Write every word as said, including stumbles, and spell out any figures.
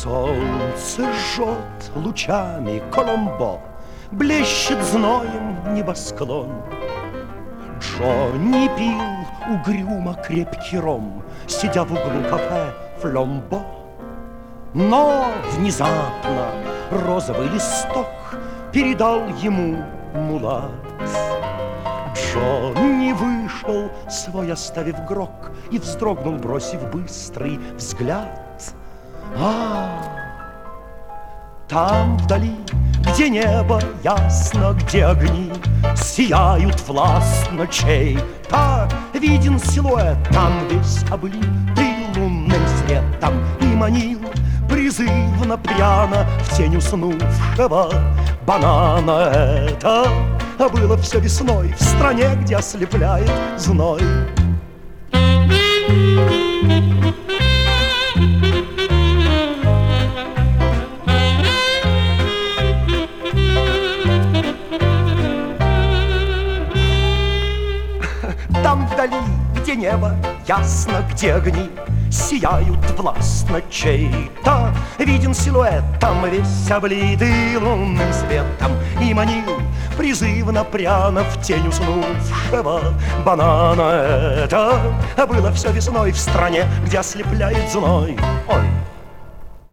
Солнце жжет лучами Коломбо, блещет зноем небосклон. Джонни пил угрюмо крепкий ром, сидя в углу кафе Фломбо. Но внезапно розовый листок передал ему мулат. Джонни вышел, свой оставив грок, и вздрогнул, бросив быстрый взгляд. А, там вдали, где небо ясно, где огни сияют властно чей-то, виден силуэт, там весь облитый лунным светом, и манил призывно пряно в тень уснувшего банана. Это было все весной в стране, где ослепляет зной. Там вдали, где небо ясно, где огни сияют властно чей-то, виден силуэт, там весь облитый лунным светом, и манил призывно пряно в тень уснувшего банана. Это было все весной в стране, где ослепляет зной. Ой!